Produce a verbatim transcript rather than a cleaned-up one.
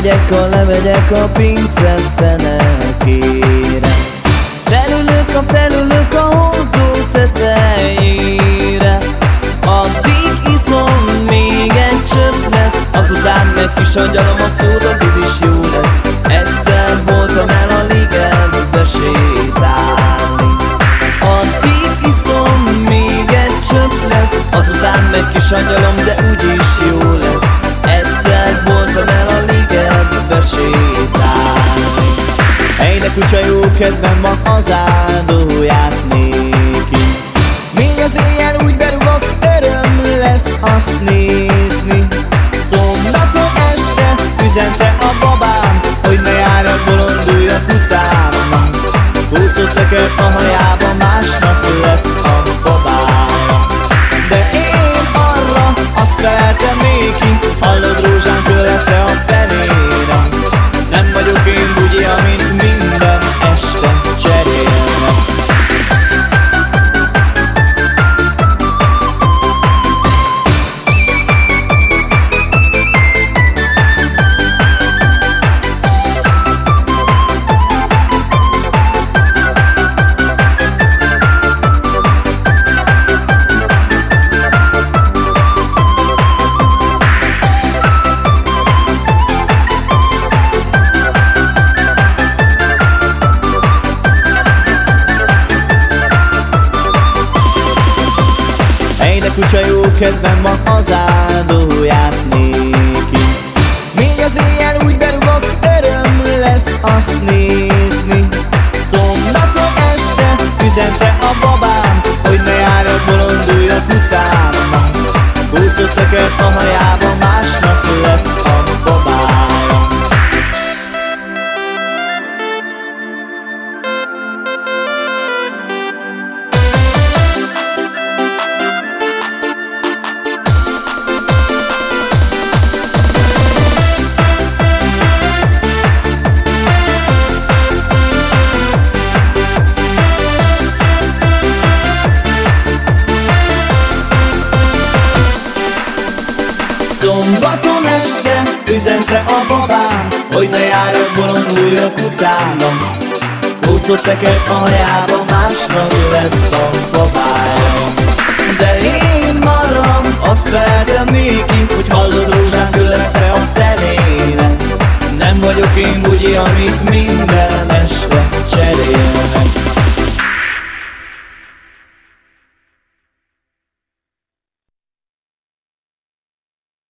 Lemegyek, a lemegyek a pince fenekére. Felülök, a felülök a hordó tetejére. Addig iszom, még egy csöpp lesz, azután meg kis angyalom a szódavíz is jó lesz. Egyszer voltam el a ligetbe sétálni. Addig iszom, még egy csöpp lesz, azután meg kis angyalom, de úgyis jó lesz. Egyszer voltam el a ligetbe sétálni. Hey, de kutya, jó kedvem van, az áldóját néki. Még az éjjel úgy berúgok, öröm lesz azt nézni. Szombaton este üzente a babám, hogy ne járjak, bolonduljak utána. Kócot tekert a hajába, másnap lett a babája. De én arra azt feleltem néki, hallod rózsám, köleszte a felére. Nem vagyok én bugyi, amint minden este cserélnek. Kutya, jó kedvem van, az áldóját néki. Még az éjjel úgy berúgok, öröm lesz azt nézni. Szombaton este üzente a babám, hogy ne járjak, bolonduljak utána. Kócot tekert a hajába, másnap lett a babája. Szombaton este üzente a babám, hogy ne járjak, bolonduljak utána. Kócot tekert a hajába, másnap lett a babája. De én maram, azt feleltem néki, hogy hallod rózsám, kő lesz-e a felére. Nem vagyok én bugyi, amit minden